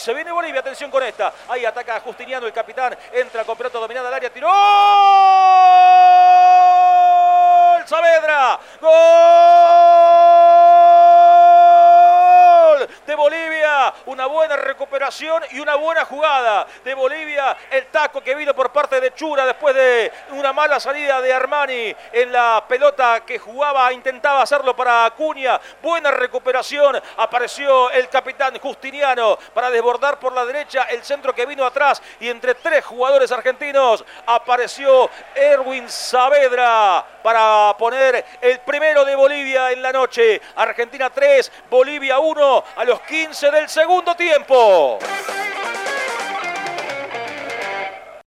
Se viene Bolivia, atención con esta. Ahí ataca Justiniano, el capitán. Entra con pelota dominada al área. Tiró. ¡Gol! Saavedra. ¡Gol! De Bolivia. Una buena recuperación y una buena jugada de Bolivia. El taco que vino por parte de Chura después de una mala salida de Armani en la pelota que jugaba, intentaba hacerlo para Acuña. Buena recuperación. Apareció el capitán Justiniano para desbordar por la derecha el centro que vino atrás y entre tres jugadores argentinos apareció Erwin Saavedra para poner el primero de Bolivia en la noche. Argentina 3, Bolivia 1 a los 15 del segundo tiempo.